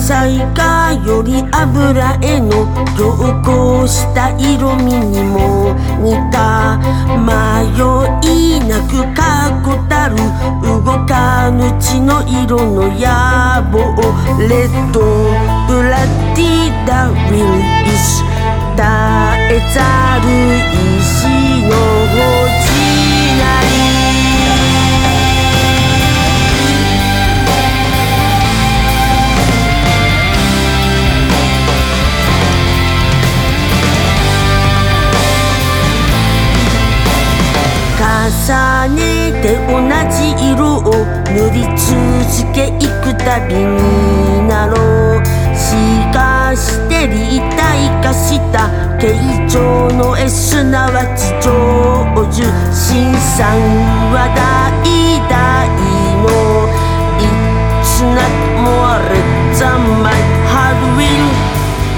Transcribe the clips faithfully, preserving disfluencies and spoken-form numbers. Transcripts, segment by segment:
彩画より油絵の凝固した色味にも似た迷いなく確固たる動かぬ血の色の野望レッドブラッディダウィルイス絶えざる石の星なり重ねて同じ色を塗り続けいくたびになろうしかして立体化した形状の絵すなわち成就新さんは代々の It's not more than my heart will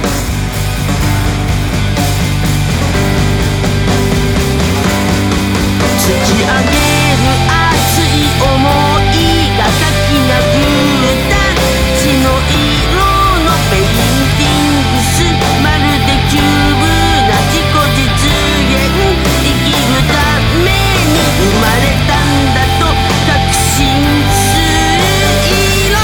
突き上げる熱い想いがかき殴った血の色のペインティングスまるでキューブな自己実現生きるために生まれたんだと確信する色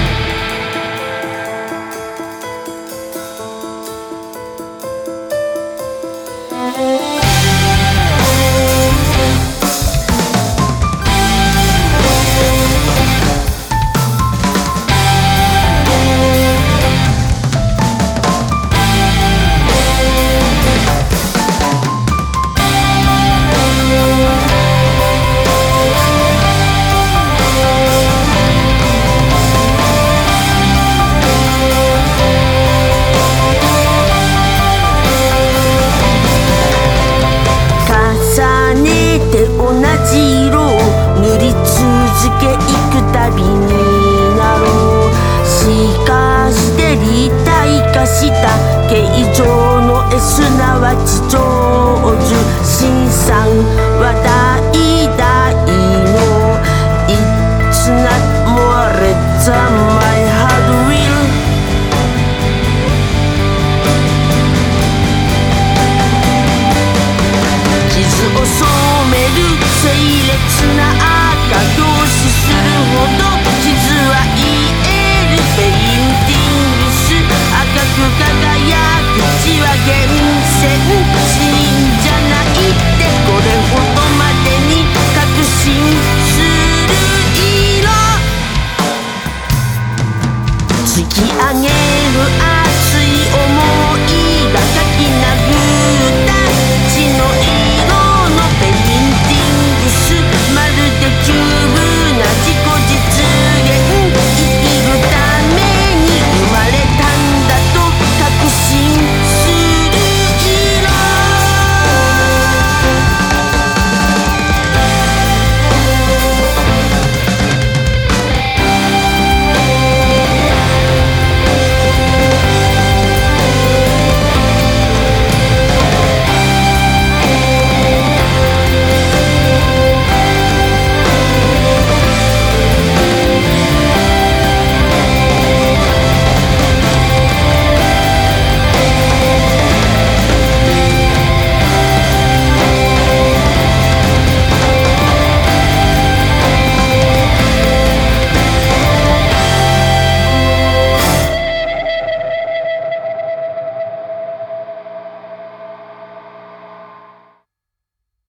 同じ色を塗り続けいくたびになろうしかして立体化した形状の絵すなわち成就新さん